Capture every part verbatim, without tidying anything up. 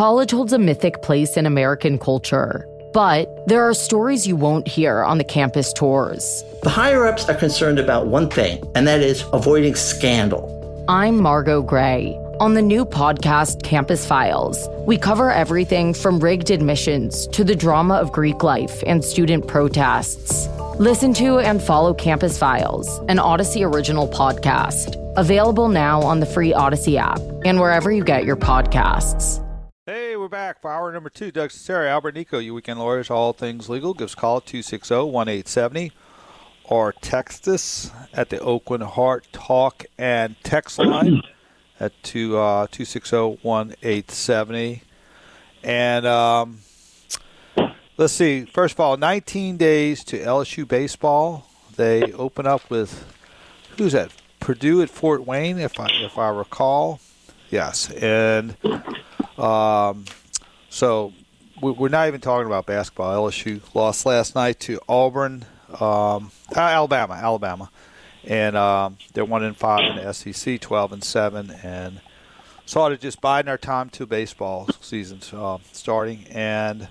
College holds a mythic place in American culture, but there are stories you won't hear on the campus tours. The higher-ups are concerned about one thing, and that is avoiding scandal. I'm Margot Gray. On the new podcast, Campus Files, we cover everything from rigged admissions to the drama of Greek life and student protests. Listen to and follow Campus Files, an Odyssey original podcast. Available now on the free Odyssey app and wherever you get your podcasts. Hey, we're back for hour number two. Doug Cesare, Albert Nico, your weekend lawyers, all things legal. Give us a call at two six zero, one eight seven zero or text us at the Oakland Heart Talk and Text line at two, uh, two six zero, one eight seven zero. And um, let's see. First of all, nineteen days to L S U baseball. They open up with, who's that? Purdue at Fort Wayne, if I if I recall. Yes, and um, so we're not even talking about basketball. L S U lost last night to Auburn, um, uh, Alabama, Alabama, and um, they're one and five in the S E C, twelve and seven, and sort of just biding our time till baseball season uh, starting, and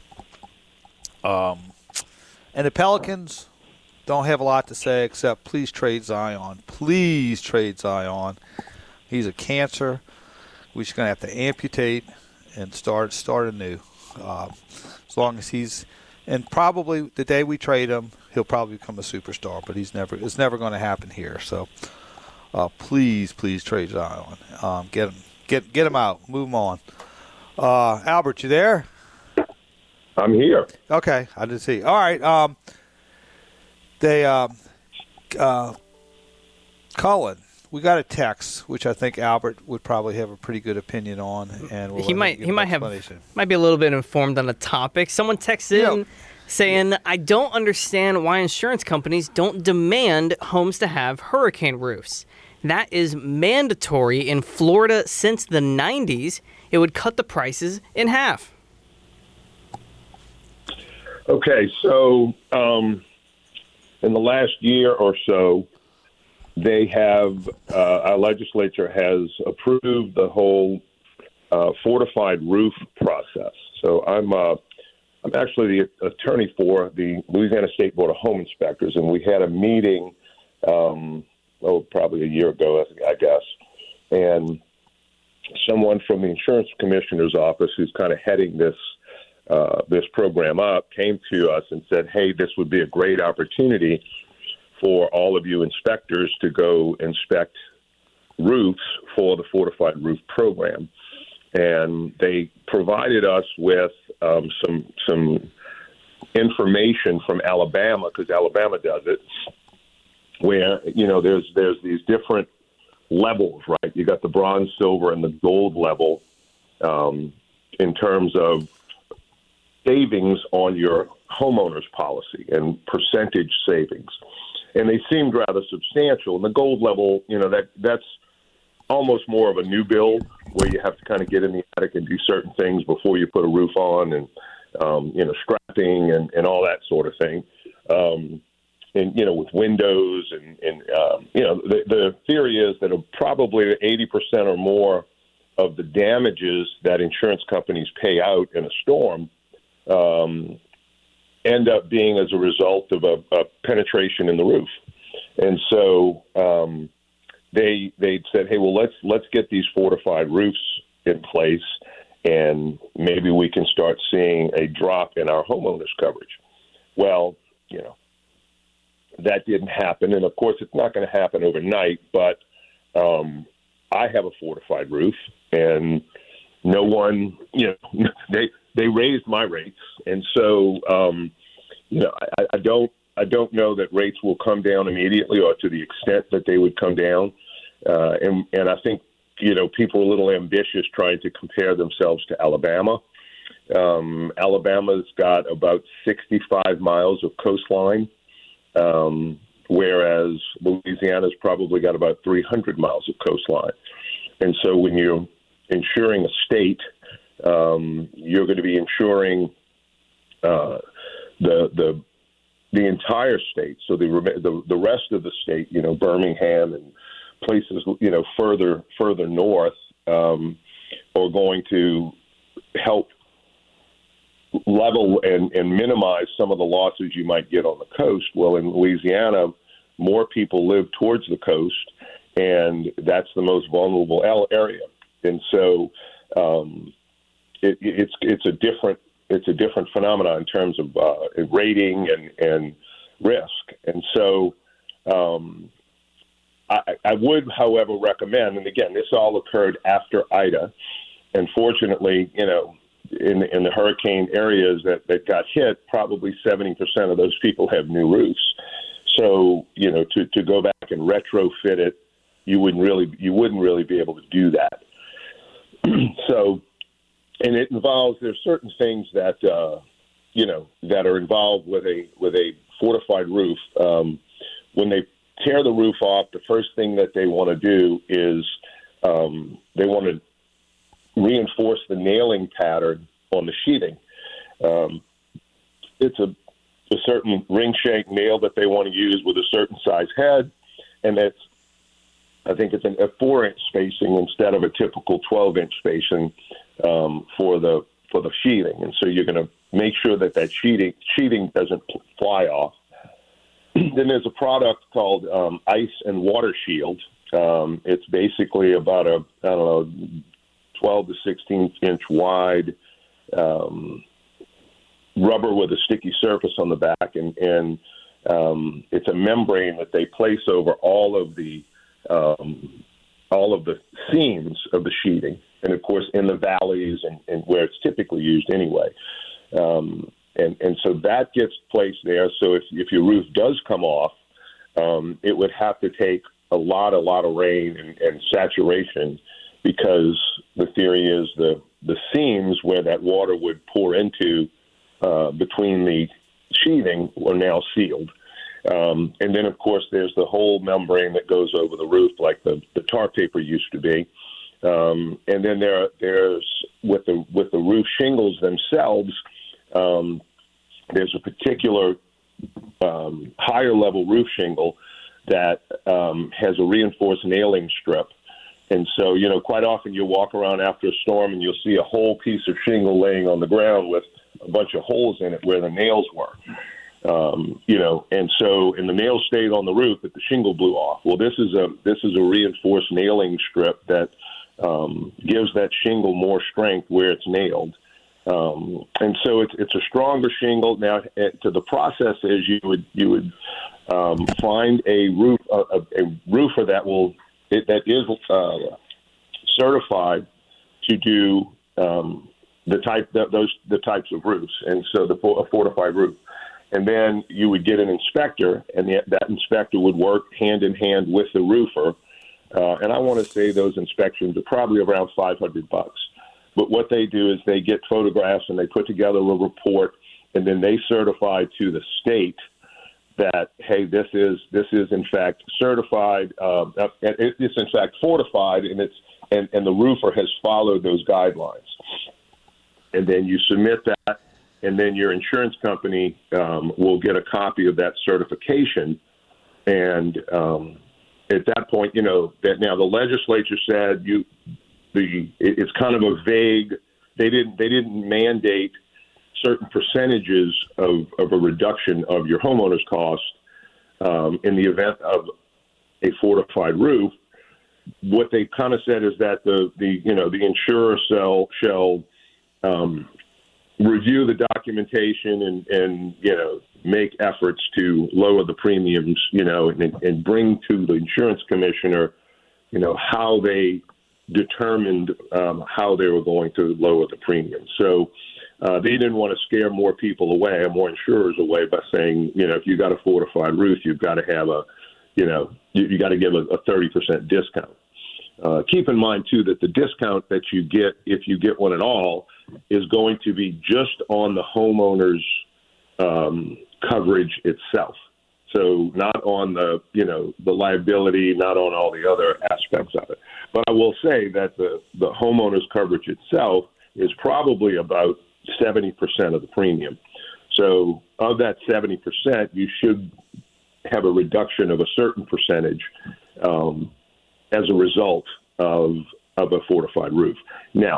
um, and the Pelicans don't have a lot to say except please trade Zion. Please trade Zion. He's a cancer. We're just going to have to amputate and start start anew. Uh, as long as he's – and probably the day we trade him, he'll probably become a superstar, but he's never. It's never going to happen here. So uh, please, please trade Zion. Um, get him get get him out. Move him on. Uh, Albert, you there? I'm here. Okay. I didn't see. All right. Um, They, um, uh, Cullen, we got a text, which I think Albert would probably have a pretty good opinion on, and we'll he might he might have might be a little bit informed on the topic. Someone texted in Yeah. saying, "I don't understand why insurance companies don't demand homes to have hurricane roofs. That is mandatory in Florida since the nineties. It would cut the prices in half." Okay, so. Um In the last year or so, they have, uh, our legislature has approved the whole uh, fortified roof process. So I'm uh, I'm actually the attorney for the Louisiana State Board of Home Inspectors, and we had a meeting, um, oh, probably a year ago, I guess, and someone from the Insurance Commissioner's office who's kind of heading this Uh, this program up came to us and said, hey, this would be a great opportunity for all of you inspectors to go inspect roofs for the Fortified Roof Program. And they provided us with um, some some information from Alabama, because Alabama does it, where, you know, there's there's these different levels, right? You got the bronze, silver, and the gold level um, in terms of savings on your homeowner's policy and percentage savings. And they seemed rather substantial. And the gold level, you know, that that's almost more of a new build where you have to kind of get in the attic and do certain things before you put a roof on, and, um, you know, scrapping and, and all that sort of thing. Um, and, you know, with windows and, and um, you know, the, the theory is that probably eighty percent or more of the damages that insurance companies pay out in a storm Um, end up being as a result of a, a penetration in the roof. And so um, they they said, hey, well, let's let's get these fortified roofs in place, and maybe we can start seeing a drop in our homeowners coverage. Well, you know, that didn't happen. And, of course, it's not going to happen overnight, but um, I have a fortified roof, and no one, you know, they – they raised my rates, and so um, you know I, I don't I don't know that rates will come down immediately or to the extent that they would come down, uh, and and I think you know people are a little ambitious trying to compare themselves to Alabama. Um, Alabama's got about sixty-five miles of coastline, um, whereas Louisiana's probably got about three hundred miles of coastline, and so when you're insuring a state, Um, you're going to be insuring uh, the the the entire state. So the, the the rest of the state, you know, Birmingham and places, you know, further further north, um, are going to help level and, and minimize some of the losses you might get on the coast. Well, in Louisiana, more people live towards the coast, and that's the most vulnerable area. And so um, it, it's it's a different it's a different phenomenon in terms of uh, rating and, and risk. And so um, I, I would, however, recommend, and again, this all occurred after Ida, and fortunately, you know, in, in the hurricane areas that, that got hit, probably seventy percent of those people have new roofs. So, you know, to, to go back and retrofit it, you wouldn't really you wouldn't really be able to do that. So, and it involves there's certain things that uh, you know that are involved with a with a fortified roof. Um, when they tear the roof off, the first thing that they want to do is um, they want to reinforce the nailing pattern on the sheeting. Um, it's a, a certain ring shank nail that they want to use with a certain size head, and that's I think it's an, a four-inch spacing instead of a typical twelve-inch spacing um, for the for the sheeting, and so you're going to make sure that that sheeting sheeting doesn't fly off. Then there's a product called um, Ice and Water Shield. Um, it's basically about a I don't know twelve to sixteen inch wide um, rubber with a sticky surface on the back, and, and um, it's a membrane that they place over all of the um, all of the seams of the sheeting, and of course in the valleys and, and where it's typically used anyway. Um, and, and so that gets placed there. So if, if your roof does come off, um, it would have to take a lot, a lot of rain and, and saturation, because the theory is the, the seams where that water would pour into uh, between the sheathing are now sealed. Um, and then, of course, there's the whole membrane that goes over the roof like the, the tar paper used to be. Um, and then there, there's with the with the roof shingles themselves, um, there's a particular um, higher level roof shingle that um, has a reinforced nailing strip. And so, you know, quite often you'll walk around after a storm and you'll see a whole piece of shingle laying on the ground with a bunch of holes in it where the nails were. Um, you know, and so, and the nails stayed on the roof, but the shingle blew off. Well, this is a this is a reinforced nailing strip that um, gives that shingle more strength where it's nailed, um, and so it's it's a stronger shingle. Now, to the process is you would you would um, find a roof a, a roofer that will it, that is uh, certified to do um, the type that those the types of roofs, and so the a fortified roof. And then you would get an inspector, and the, that inspector would work hand in hand with the roofer. Uh, and I want to say those inspections are probably around five hundred bucks. But what they do is they get photographs and they put together a report, and then they certify to the state that, hey, this is this is in fact certified, uh, it's in fact fortified, and it's and, and the roofer has followed those guidelines. And then you submit that. And then your insurance company um, will get a copy of that certification. And um, at that point, you know, that now the legislature said you, the it's kind of a vague. They didn't they didn't mandate certain percentages of, of a reduction of your homeowner's cost um, in the event of a fortified roof. What they kind of said is that the the you know the insurer shall shall um, review the documentation and, and, you know, make efforts to lower the premiums, you know, and, and bring to the insurance commissioner, you know, how they determined um, how they were going to lower the premium. So uh, they didn't want to scare more people away or more insurers away by saying, you know, if you got a fortified roof, you've got to have a, you know, you, you got to give a, a thirty percent discount. Uh, keep in mind, too, that the discount that you get, if you get one at all, is going to be just on the homeowner's um, coverage itself. So not on the, you know, the liability, not on all the other aspects of it. But I will say that the, the homeowner's coverage itself is probably about seventy percent of the premium. So of that seventy percent, you should have a reduction of a certain percentage um, as a result of, of a fortified roof. Now,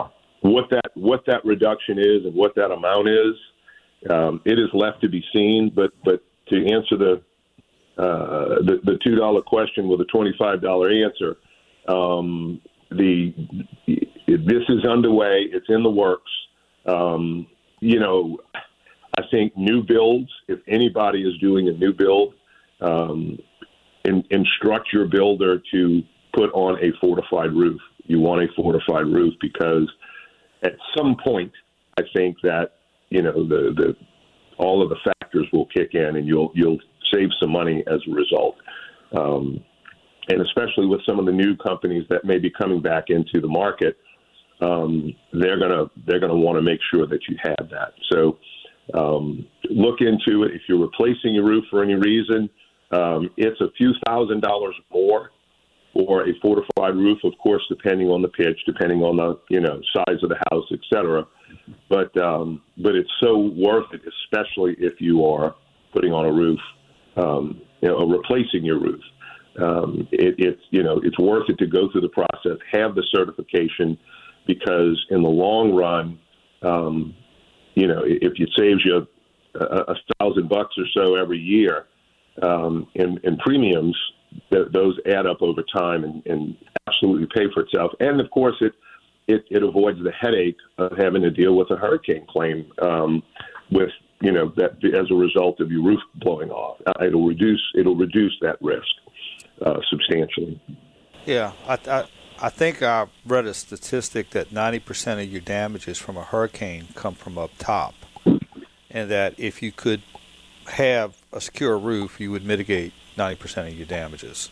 what that what that reduction is and what that amount is, um, it is left to be seen. But but to answer the uh, the, the two dollar question with a twenty-five dollar answer, um, the this is underway. It's in the works. Um, you know, I think new builds. If anybody is doing a new build, um, in, instruct your builder to put on a fortified roof. You want a fortified roof because at some point, I think that you know the, the all of the factors will kick in, and you'll you'll save some money as a result. Um, and especially with some of the new companies that may be coming back into the market, um, they're gonna they're gonna want to make sure that you have that. So um, look into it. If you're replacing your roof for any reason, um, it's a few thousand dollars more. Or a fortified roof, of course, depending on the pitch, depending on the you know size of the house, et cetera. But um, but it's so worth it, especially if you are putting on a roof, um, you know, or replacing your roof. Um, it, it's you know it's worth it to go through the process, have the certification, because in the long run, um, you know, if it saves you a, a thousand bucks or so every year um, in, in premiums. Th- those add up over time and, and absolutely pay for itself. And, of course, it, it, it avoids the headache of having to deal with a hurricane claim um, with, you know, that as a result of your roof blowing off. Uh, it'll reduce it'll reduce that risk uh, substantially. Yeah, I, I I think I read a statistic that ninety percent of your damages from a hurricane come from up top, and that if you could have a secure roof, you would mitigate ninety percent of your damages.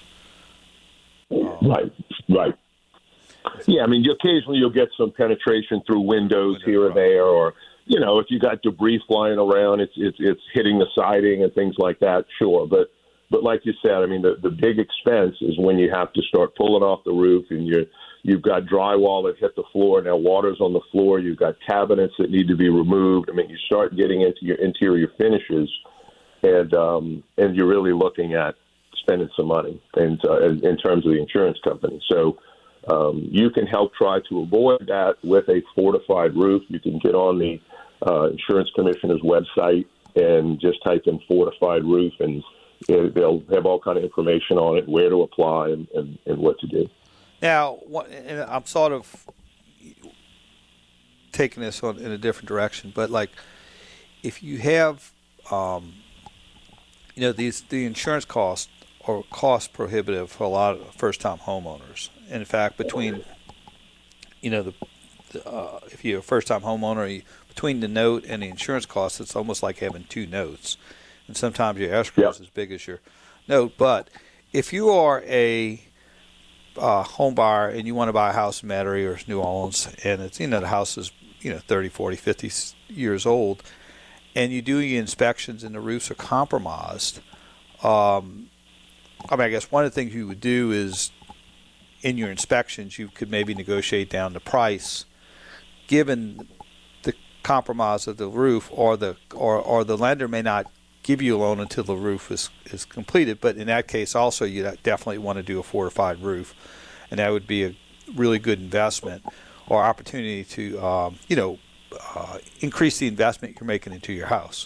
Um, right, right. Yeah, I mean, you, occasionally you'll get some penetration through windows window here or there, or, you know, if you got debris flying around, it's it's it's hitting the siding and things like that, sure. But but like you said, I mean, the, the big expense is when you have to start pulling off the roof and you're, you've got drywall that hit the floor, now water's on the floor, you've got cabinets that need to be removed. I mean, you start getting into your interior finishes, and um, and you're really looking at spending some money in, uh, in terms of the insurance company. So um, you can help try to avoid that with a fortified roof. You can get on the uh, insurance commissioner's website and just type in fortified roof, and it, they'll have all kind of information on it, where to apply and, and, and what to do. Now, what, and I'm sort of taking this on in a different direction, but like if you have um, you know, these the insurance costs are cost prohibitive for a lot of first-time homeowners. In fact, between, you know, the, the uh, if you're a first-time homeowner, you, between the note and the insurance costs, it's almost like having two notes. And sometimes your escrow is yep. as big as your note. But if you are a uh, home buyer and you want to buy a house in Metairie or New Orleans, and it's, you know, the house is, you know, thirty, forty, fifty years old, and you do your inspections and the roofs are compromised, um, I mean, I guess one of the things you would do is in your inspections, you could maybe negotiate down the price given the compromise of the roof, or the or, or the lender may not give you a loan until the roof is, is completed. But in that case also, you definitely want to do a fortified roof, and that would be a really good investment or opportunity to, um, you know, Uh, increase the investment you're making into your house.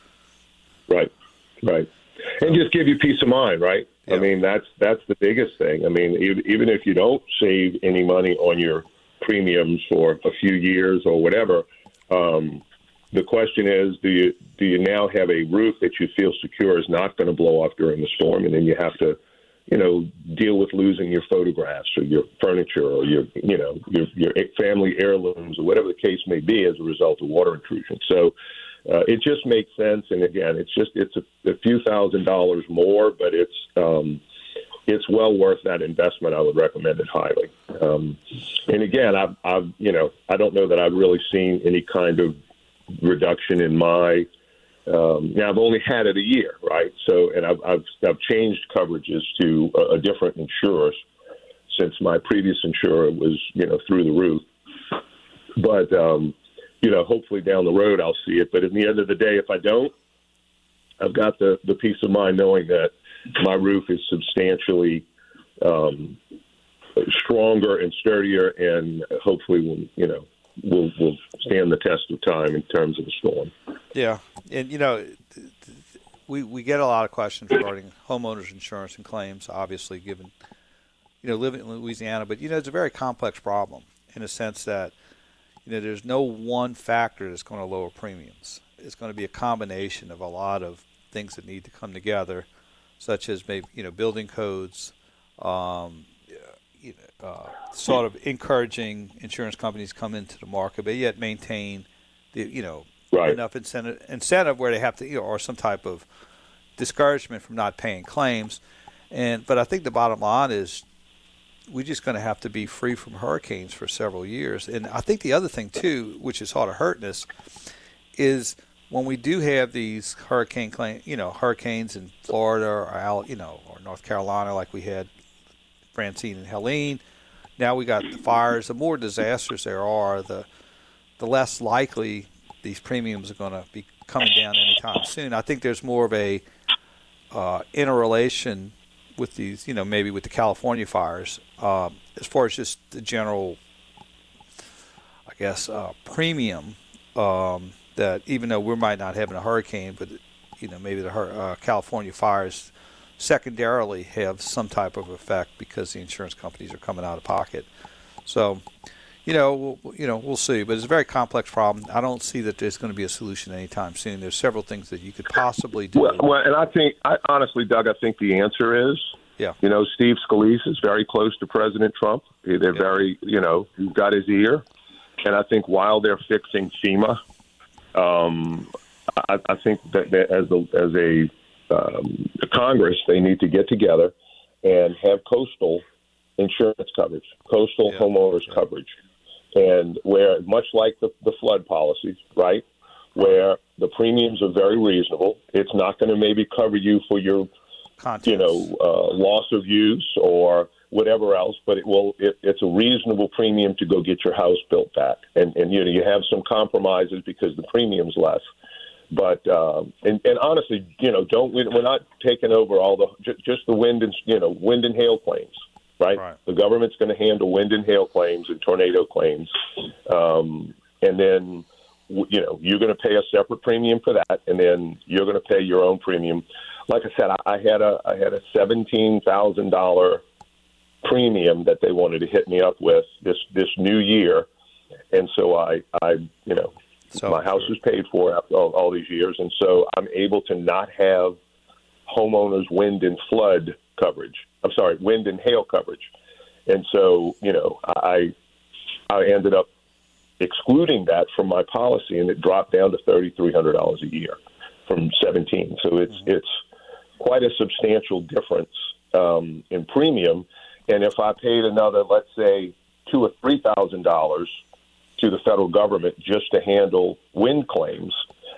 Right, right. And just give you peace of mind, right? Yeah. I mean, that's that's the biggest thing. I mean, even if you don't save any money on your premiums for a few years or whatever, um, the question is, do you do you now have a roof that you feel secure is not going to blow off during the storm, and then you have to, you know, deal with losing your photographs or your furniture or your, you know, your, your family heirlooms or whatever the case may be as a result of water intrusion. So uh, it just makes sense. And again, it's just, it's a, a few thousand dollars more, but it's, um, it's well worth that investment. I would recommend it highly. Um, and again, I've, I've, you know, I don't know that I've really seen any kind of reduction in my, Um, now, I've only had it a year, right? So, and I've, I've, I've changed coverages to a, a different insurer since my previous insurer was, you know, through the roof. But, um, you know, hopefully down the road I'll see it. But at the end of the day, if I don't, I've got the, the peace of mind knowing that my roof is substantially um, stronger and sturdier, and hopefully will, you know, will will stand the test of time in terms of the storm. Yeah, and you know, we we get a lot of questions regarding homeowners insurance and claims. Obviously, given you know living in Louisiana, but you know it's a very complex problem in a sense that you know there's no one factor that's going to lower premiums. It's going to be a combination of a lot of things that need to come together, such as maybe you know building codes. Um, you know, uh, sort of encouraging insurance companies to come into the market, but yet maintain the you know right. enough incentive incentive where they have to you know or some type of discouragement from not paying claims. And but I think the bottom line is we're just going to have to be free from hurricanes for several years. And I think the other thing too, which is sort of hurting us, is when we do have these hurricane claim, you know, hurricanes in Florida or you know or North Carolina like we had Francine and Helene. Now we got the fires. The more disasters there are, the the less likely these premiums are going to be coming down anytime soon. I think there's more of a uh, interrelation with these, you know, maybe with the California fires, um, as far as just the general, I guess, uh, premium um, that even though we might not having a hurricane, but you know maybe the uh, California fires secondarily have some type of effect because the insurance companies are coming out of pocket. So, you know, we'll, you know, we'll see. But it's a very complex problem. I don't see that there's going to be a solution anytime soon. There's several things that you could possibly do. Well, well and I think, I honestly, Doug, I think the answer is, yeah. you know, Steve Scalise is very close to President Trump. They're yeah. very, you know, you've got his ear. And I think while they're fixing FEMA, um, I, I think that as a, as a Um, the Congress, they need to get together and have coastal insurance coverage, coastal yeah, homeowners yeah. coverage, and where, much like the, the flood policies, right, where the premiums are very reasonable. It's not going to maybe cover you for your, Contents. you know, uh, loss of use or whatever else, but it will. It, it's a reasonable premium to go get your house built back, and and you know you have some compromises because the premium's less. But um, and, and honestly, you know, don't we, we're not taking over all the just, just the wind and you know wind and hail claims, right? right. The government's going to handle wind and hail claims and tornado claims, um, and then you know you're going to pay a separate premium for that, and then you're going to pay your own premium. Like I said, I, I had a I had a seventeen thousand dollar premium that they wanted to hit me up with this this new year, and so I I you know. So my house is paid for after all, all these years, and so I'm able to not have homeowners wind and flood coverage. I'm sorry, wind and hail coverage. And so, you know, I I ended up excluding that from my policy, and it dropped down to thirty-three hundred dollars a year from seventeen. So it's mm-hmm. it's quite a substantial difference um, in premium. And if I paid another, let's say, two or three thousand dollars to the federal government just to handle wind claims,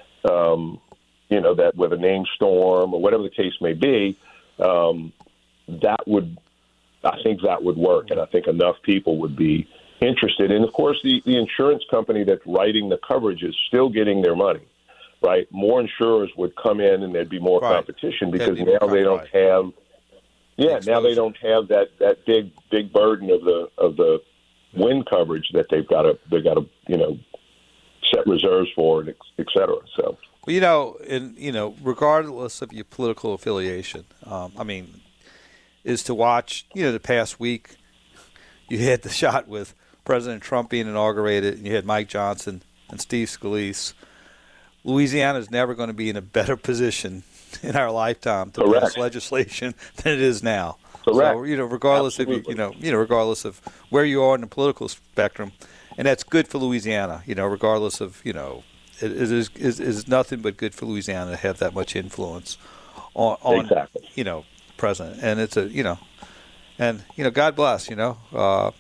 um, you know, that with a named storm or whatever the case may be, um, that would, I think that would work. And I think enough people would be interested. And of course, the, the insurance company that's writing the coverage is still getting their money, right? More insurers would come in and there'd be more right. competition because be now they don't right. have, yeah, the now they don't have that, that big, big burden of the, of the, wind coverage that they've got to they got to you know set reserves for, and et cetera. So well, you know, and you know, regardless of your political affiliation, um, I mean, is to watch. You know, the past week, you had the shot with President Trump being inaugurated, and you had Mike Johnson and Steve Scalise. Louisiana is never going to be in a better position in our lifetime to Correct. pass legislation than it is now. Correct. So, you know, regardless Absolutely. of you, you know, you know, regardless of where you are in the political spectrum, and that's good for Louisiana. You know, regardless of you know, it, it is is is nothing but good for Louisiana to have that much influence on, on exactly. you know, president. And it's a you know, and you know, God bless. You know, uh,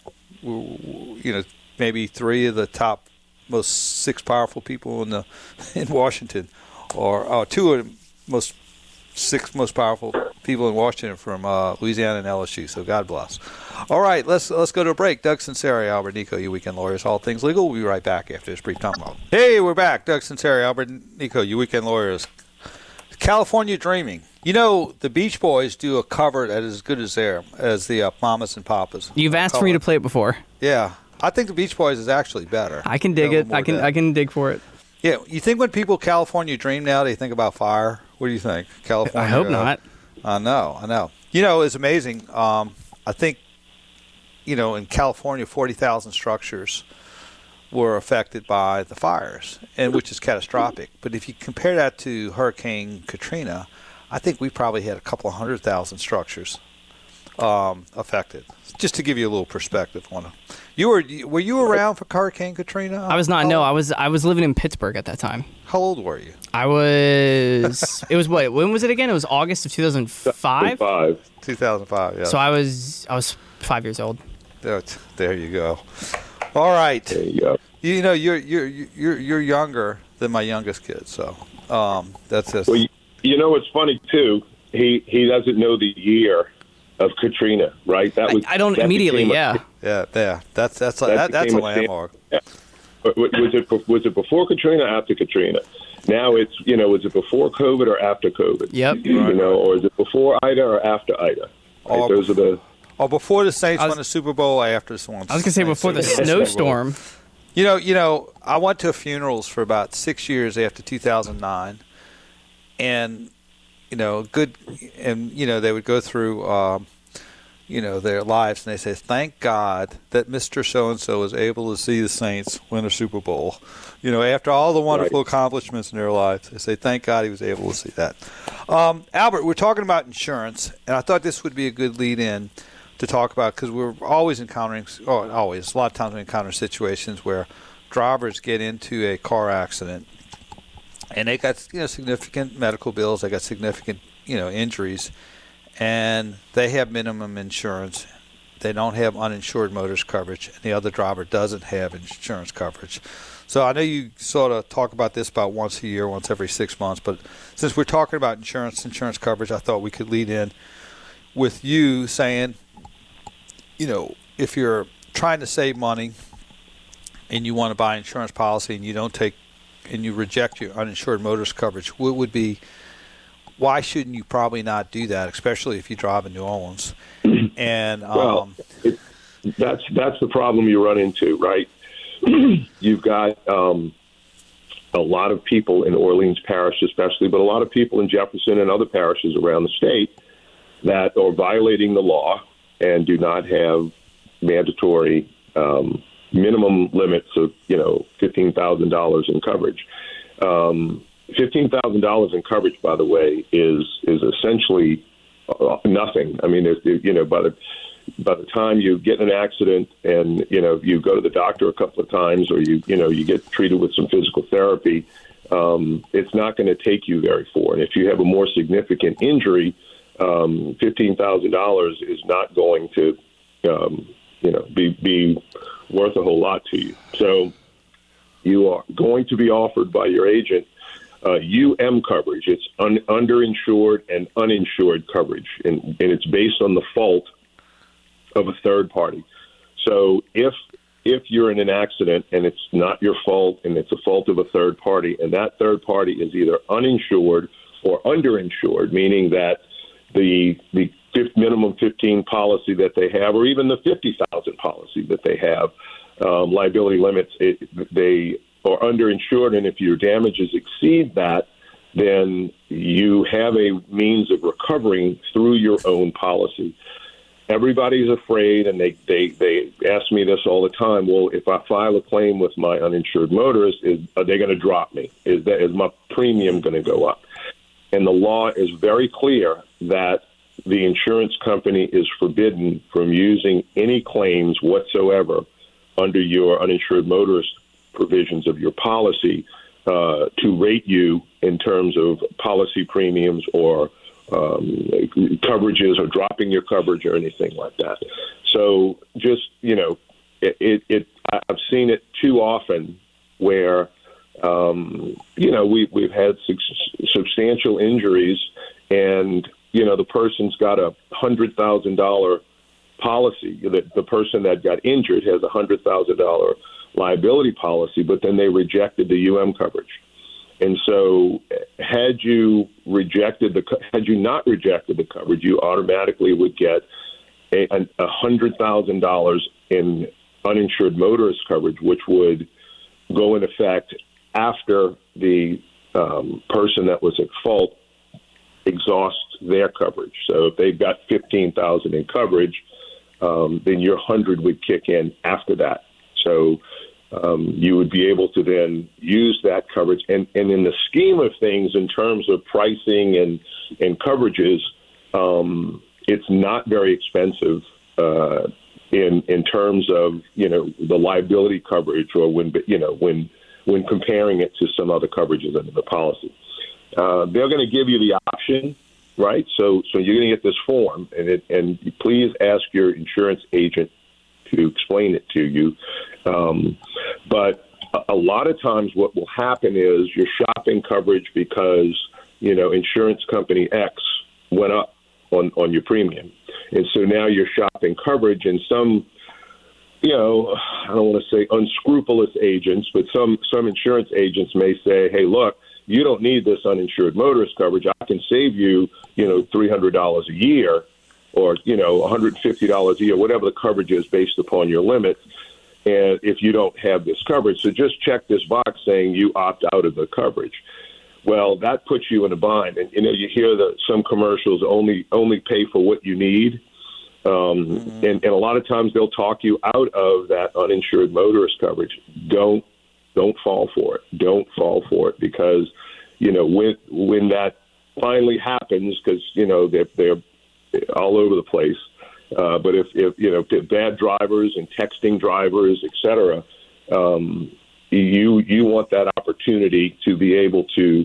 you know, maybe three of the top most six powerful people in the in Washington, or uh, two of the most. Six most powerful people in Washington from uh, Louisiana and L S U. So God bless. All right, let's let's go to a break. Doug Sunseri, Albert Nico, you Weekend Lawyers, All Things Legal. We'll be right back after this brief time out. Hey, we're back. Doug Sunseri, Albert Nico, you Weekend Lawyers. California Dreaming. You know, the Beach Boys do a cover that is as good as their as the uh, Mamas and Papas. You've asked cover. for me to play it before. Yeah. I think the Beach Boys is actually better. I can dig it. I can. Dead. I can dig for it. Yeah, you think when people California dream now, they think about fire? What do you think, California? I hope uh, not. I know, I know. You know, it's amazing. Um, I think, you know, in California, forty thousand structures were affected by the fires, and which is catastrophic. But if you compare that to Hurricane Katrina, I think we probably had a couple of hundred thousand structures um, affected. Just to give you a little perspective on it. You were were you around for Hurricane Katrina? I was not. No, I was I was living in Pittsburgh at that time. How old were you? I was. It was what? When was it again? It was August of two thousand five. two thousand five. Yeah. So I was I was five years old. There, there you go. All right. There you go. You know you're you're you're you're younger than my youngest kid, so um, that's just. Well, you, you know what's funny too? He he doesn't know the year of Katrina, right? That was. I, I don't immediately. Yeah. A, yeah, yeah. That's that's like, that, that's a landmark. Yeah. Was it was it before Katrina or after Katrina? Now it's you know was it before COVID or after COVID? Yep. You right, know, right. or is it before Ida or after Ida? Right? Or, Those are the. Or before the Saints was, won the Super Bowl, after the Swans. I was gonna say before the snowstorm. You know, you know, I went to funerals for about six years after two thousand nine, and you know, good, and you know, they would go through. Um, you know, their lives, and they say, thank God that Mister So-and-so was able to see the Saints win a Super Bowl. You know, after all the wonderful right. accomplishments in their lives, they say, thank God he was able to see that. Um, Albert, we're talking about insurance, and I thought this would be a good lead-in to talk about, because we're always encountering, oh, always, a lot of times we encounter situations where drivers get into a car accident, and they got, you know, significant medical bills, they got significant, you know, injuries, and they have minimum insurance. They don't have uninsured motorist coverage, and the other driver doesn't have insurance coverage. So I know you sort of talk about this about once a year, once every six months, but since we're talking about insurance, insurance coverage, I thought we could lead in with you saying, you know, if you're trying to save money and you want to buy an insurance policy and you don't take, and you reject your uninsured motorist coverage, what would be, why shouldn't you probably not do that, especially if you drive in New Orleans? And um, well, it, that's that's the problem you run into, right? You've got um, a lot of people in Orleans Parish, especially, but a lot of people in Jefferson and other parishes around the state that are violating the law and do not have mandatory um, minimum limits of, you know, fifteen thousand dollars in coverage. Um, fifteen thousand dollars in coverage, by the way, is is essentially uh, nothing. I mean, there's, you know, by the by the time you get in an accident and, you know, you go to the doctor a couple of times, or you you know you get treated with some physical therapy, um, it's not going to take you very far. And if you have a more significant injury, um, fifteen thousand dollars is not going to, um, you know, be be worth a whole lot to you. So you are going to be offered by your agent Uh, U M coverage. It's un- underinsured and uninsured coverage, and, and it's based on the fault of a third party. So if if you're in an accident and it's not your fault and it's a fault of a third party, and that third party is either uninsured or underinsured, meaning that the the minimum fifteen policy that they have, or even the fifty thousand policy that they have, um, liability limits, it, they or underinsured, and if your damages exceed that, then you have a means of recovering through your own policy. Everybody's afraid, and they, they, they ask me this all the time. Well, if I file a claim with my uninsured motorist, is, are they going to drop me? Is that is my premium going to go up? And the law is very clear that the insurance company is forbidden from using any claims whatsoever under your uninsured motorist provisions of your policy uh, to rate you in terms of policy premiums or um, coverages, or dropping your coverage or anything like that. So just, you know, it, it, it I've seen it too often where, um, you know, we, we've had su- substantial injuries, and, you know, the person's got a one hundred thousand dollars policy. The, the person that got injured has a one hundred thousand dollars liability policy, but then they rejected the U M coverage. And so had you rejected the, had you not rejected the coverage, you automatically would get a, a one hundred thousand dollars in uninsured motorist coverage, which would go in effect after the um, person that was at fault exhausts their coverage. So if they've got fifteen thousand in coverage, um, then your one hundred would kick in after that. So um, you would be able to then use that coverage. And, and in the scheme of things, in terms of pricing and, and coverages, um, it's not very expensive uh, in in terms of, you know, the liability coverage, or when, you know, when when comparing it to some other coverages under the policy. Uh, they're going to give you the option, right? So so you're going to get this form, and it, and please ask your insurance agent to explain it to you. Um, but a, a lot of times what will happen is you're shopping coverage because, you know, insurance company X went up on, on your premium. And so now you're shopping coverage, and some, you know, I don't want to say unscrupulous agents, but some, some insurance agents may say, hey, look, you don't need this uninsured motorist coverage. I can save you, you know, three hundred dollars a year, or, you know, one hundred fifty dollars a year, whatever the coverage is based upon your limit, and if you don't have this coverage. So just check this box saying you opt out of the coverage. Well, that puts you in a bind. And, you know, you hear that some commercials only only pay for what you need. Um, mm-hmm. and, and a lot of times they'll talk you out of that uninsured motorist coverage. Don't don't fall for it. Don't fall for it, because, you know, when when that finally happens, because, you know, they're, they're all over the place. Uh, but if, if, you know, bad drivers and texting drivers, et cetera, um, you you want that opportunity to be able to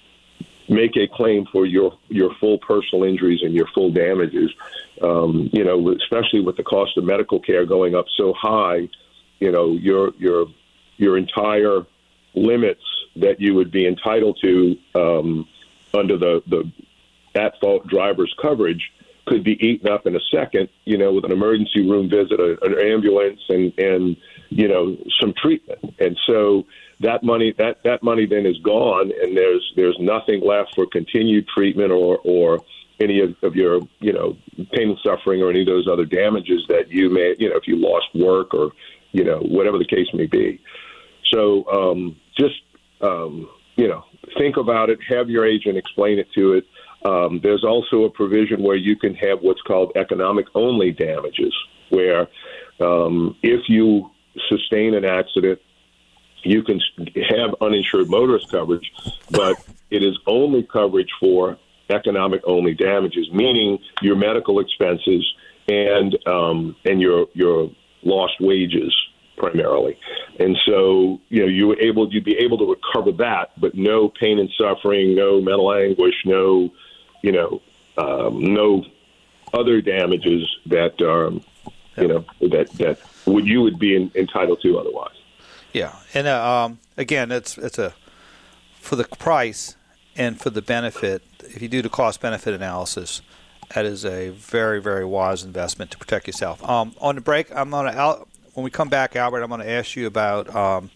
make a claim for your, your full personal injuries and your full damages. Um, you know, especially with the cost of medical care going up so high, you know, your your your entire limits that you would be entitled to um, under the, the at-fault driver's coverage could be eaten up in a second, you know, with an emergency room visit, a, an ambulance, and, and, you know, some treatment. And so that money, that, that money then is gone, and there's, there's nothing left for continued treatment or, or any of, of your, you know, pain and suffering, or any of those other damages that you may, you know, if you lost work, or, you know, whatever the case may be. So um, just, um, you know, think about it, have your agent explain it to it. Um, there's also a provision where you can have what's called economic-only damages, where um, if you sustain an accident, you can have uninsured motorist coverage, but it is only coverage for economic-only damages, meaning your medical expenses and um, and your your lost wages primarily. And so, you know, you were able you'd be able to recover that, but no pain and suffering, no mental anguish, no you know, um, no other damages that, um, you know, that that would you would be in, entitled to otherwise. Yeah, and uh, um, again, it's it's a for the price and for the benefit. If you do the cost-benefit analysis, that is a very, very wise investment to protect yourself. Um, on the break, I'm gonna out when we come back, Albert. I'm going to ask you about um,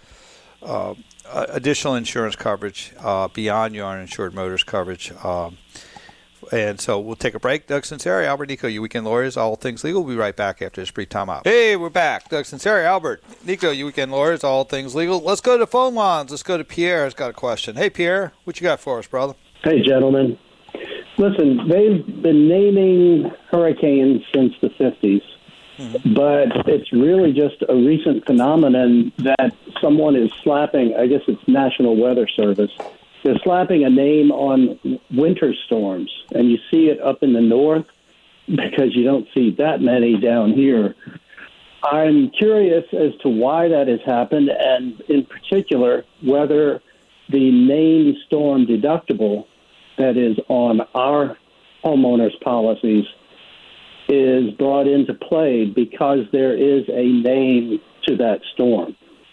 uh, additional insurance coverage uh, beyond your uninsured motorist coverage. Um, And so we'll take a break. Doug Sunseri, Albert Nico, your weekend lawyers, all things legal. We'll be right back after this brief time out. Hey, we're back. Doug Sunseri, Albert Nico, your weekend lawyers, all things legal. Let's go to the phone lines. Let's go to Pierre. Has got a question. Hey, Pierre, what you got for us, brother? Hey, gentlemen. Listen, they've been naming hurricanes since the fifties, mm-hmm. but it's really just a recent phenomenon that someone is slapping, I guess it's National Weather Service, they're slapping a name on winter storms, and you see it up in the north because you don't see that many down here. I'm curious as to why that has happened, and in particular, whether the named storm deductible that is on our homeowners' policies is brought into play because there is a name to that storm.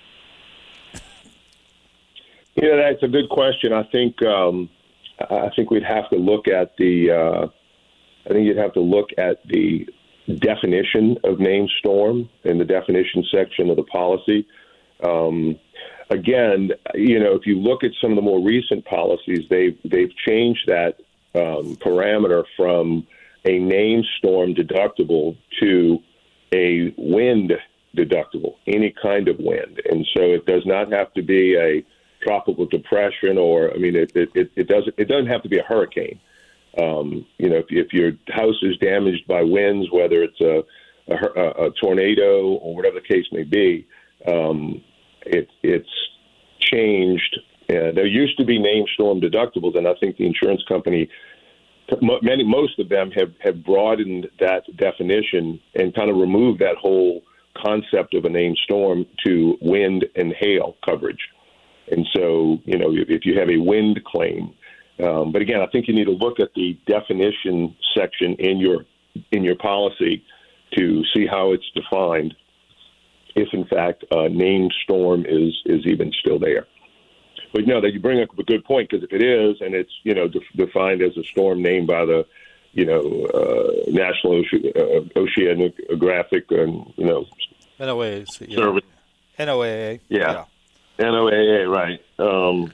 Yeah, that's a good question. I think um, I think we'd have to look at the. Uh, I think you'd have to look at the definition of named storm in the definition section of the policy. Um, again, you know, if you look at some of the more recent policies, they've they've changed that um, parameter from a named storm deductible to a wind deductible, any kind of wind. And so it does not have to be a tropical depression or, I mean, it, it, it doesn't it doesn't have to be a hurricane. Um, you know, if, if your house is damaged by winds, whether it's a, a, a tornado or whatever the case may be, um, it, it's changed. Uh, there used to be named storm deductibles, and I think the insurance company, many, most of them have, have broadened that definition and kind of removed that whole concept of a named storm to wind and hail coverage. And so, you know, if, if you have a wind claim, um, but again, I think you need to look at the definition section in your in your policy to see how it's defined, if in fact a named storm is is even still there. But no, that you bring up a good point, because if it is, and it's, you know, def- defined as a storm named by the, you know, uh, National Oce- uh, Oceanographic and, you know, N O A A, yeah. Service. N O A A. Yeah. yeah. N O A A, right. Um,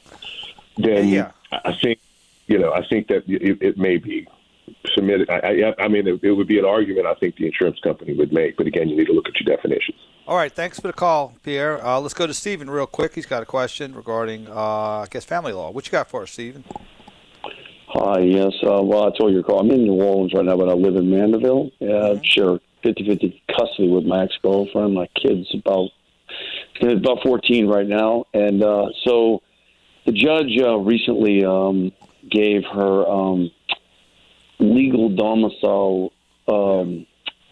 then yeah. I think, you know, I think that it, it may be submitted. I, I, I mean, it, it would be an argument I think the insurance company would make. But again, you need to look at your definitions. All right. Thanks for the call, Pierre. Uh, let's go to Stephen real quick. He's got a question regarding, uh, I guess, family law. What you got for us, Stephen? Hi, yes. Uh, well, I told your call. I'm in New Orleans right now, but I live in Mandeville. Yeah, mm-hmm. Sure. fifty-fifty custody with my ex-girlfriend. My kid's about about fourteen right now. And uh, so the judge uh, recently um, gave her um, legal domicile. Um,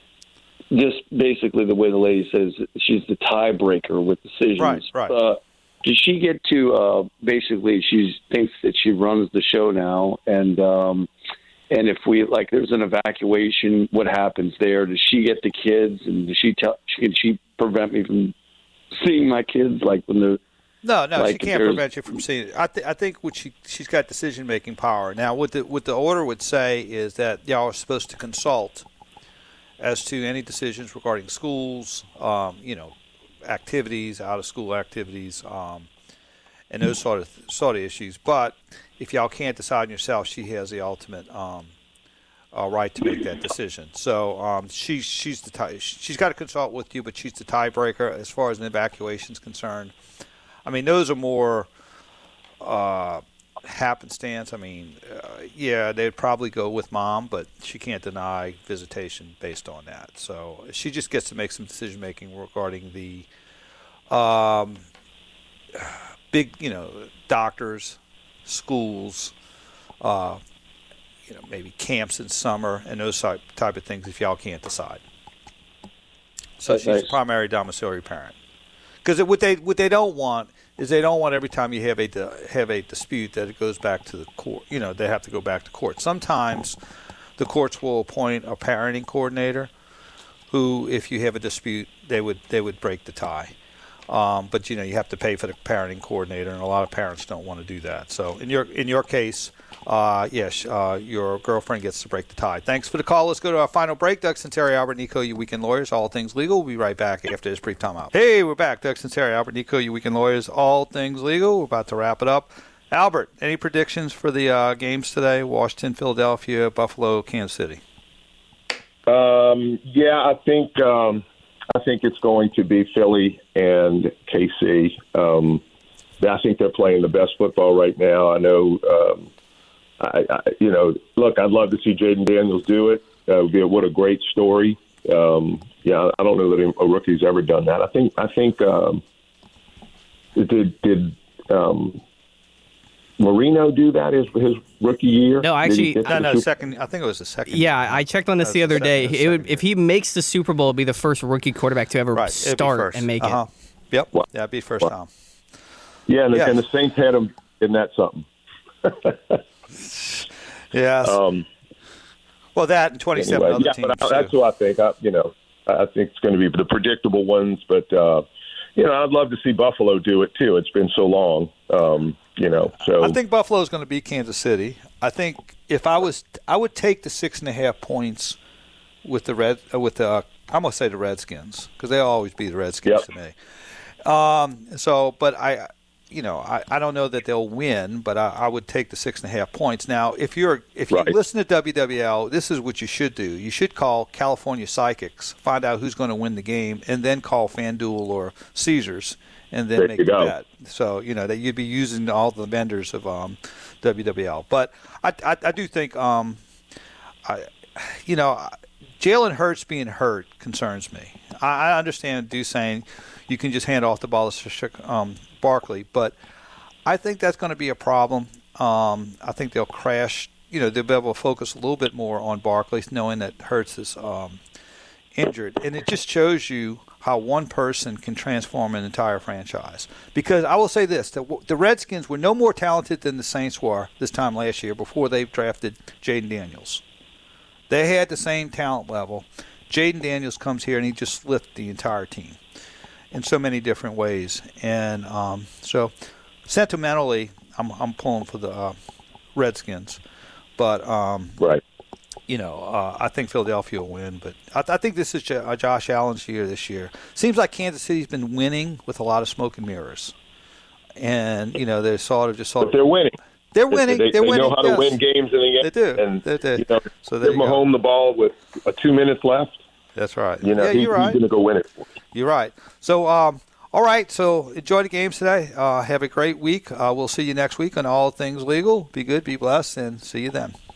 just basically the way the lady says, she's the tiebreaker with decisions. Right, right. Uh, does she get to uh, basically? She thinks that she runs the show now, and um, and if we like, there's an evacuation. What happens there? Does she get the kids, and does she tell? Can she prevent me from seeing my kids? Like when they're no, no, like she can't prevent you from seeing it. I, th- I think what she she's got decision making power now. What the what the order would say is that y'all are supposed to consult as to any decisions regarding schools, um, you know, activities, out of school activities, um, and those sort of sort of issues. But if y'all can't decide yourself, she has the ultimate um, uh, right to make that decision. So um, she's she's the tie, she's got to consult with you, but she's the tiebreaker as far as an evacuation is concerned. I mean, those are more uh, happenstance. I mean, uh, yeah, they'd probably go with mom, but she can't deny visitation based on that. So she just gets to make some decision making regarding the um, big, you know, doctors, schools, uh, you know, maybe camps in summer and those type type of things. If y'all can't decide, so That's she's nice. the primary domiciliary parent. Because what they what they don't want is they don't want every time you have a have a dispute that it goes back to the court. You know, they have to go back to court. Sometimes the courts will appoint a parenting coordinator, who, if you have a dispute, they would they would break the tie. Um, but you know, you have to pay for the parenting coordinator, and a lot of parents don't want to do that. So in your in your case, uh, yes, uh, your girlfriend gets to break the tie. Thanks for the call. Let's go to our final break. Doug Centeri, Albert Nico, your weekend lawyers, all things legal. We'll be right back after this brief time out. Hey, we're back. Doug Centeri, Albert Nico, your weekend lawyers, all things legal. We're about to wrap it up. Albert, any predictions for the uh, games today? Washington, Philadelphia, Buffalo, Kansas City. Um, yeah, I think um, I think it's going to be Philly and K C. Um, I think they're playing the best football right now. I know. Um, I, I, you know, look, I'd love to see Jaden Daniels do it. Uh, would be a, what a great story. Um, yeah, I don't know that a rookie's ever done that. I think. I think. Um, did did um, Marino do that his his rookie year? No, actually, no, no, second. I think it was the second. Yeah, I checked on this the other day. Second, it would, if he makes the Super Bowl, it'd be the first rookie quarterback to ever right. start and make uh-huh. it. Yep. What? Yeah, it'd be first time. Yeah, and, yes. and the Saints had him. Isn't that something? Yes. Um, well, that and twenty-seven anyway, other yeah, teams. but I, that's what I think. I, you know, I think it's going to be the predictable ones, but uh, you know, I'd love to see Buffalo do it too. It's been so long, um, you know. So I think Buffalo is going to beat Kansas City. I think if I was, I would take the six and a half points with the red, uh, with the. Uh, I'm going to say the Redskins because they always beat the Redskins yep. to me. Um. So, but I, you know, I, I don't know that they'll win, but I, I would take the six and a half points. Now, if you're if you Right. listen to W W L, this is what you should do. You should call California Psychics, find out who's going to win the game, and then call FanDuel or Caesars, and then There make you the go. bet. So you know that you'd be using all the vendors of um, W W L. But I, I, I do think, um, I, you know, Jalen Hurts being hurt concerns me. I, I understand Deuce saying you can just hand off the ball to um, Barkley, but I think that's going to be a problem. Um, I think they'll crash. You know, they'll be able to focus a little bit more on Barkley, knowing that Hurts is um, injured, and it just shows you how one person can transform an entire franchise. Because I will say this, the, the Redskins were no more talented than the Saints were this time last year before they drafted Jaden Daniels. They had the same talent level. Jaden Daniels comes here and he just lifted the entire team in so many different ways. And um, so sentimentally, I'm, I'm pulling for the uh, Redskins. But, um, Right. you know, uh, I think Philadelphia will win. But I, I think this is J- uh, Josh Allen's year this year. Seems like Kansas City's been winning with a lot of smoke and mirrors. And, you know, they're sort of just sort But of. they're winning. They're winning. They, they're they winning. know how to yes. win games in the end. They do. And, They do. You know, So there give you go. Mahomes the ball with uh, two minutes left. That's right. You know, yeah, he, you're right. he's going to go win it. You're right. So, um, all right. So, enjoy the games today. Uh, have a great week. Uh, we'll see you next week on All Things Legal. Be good, be blessed, and see you then.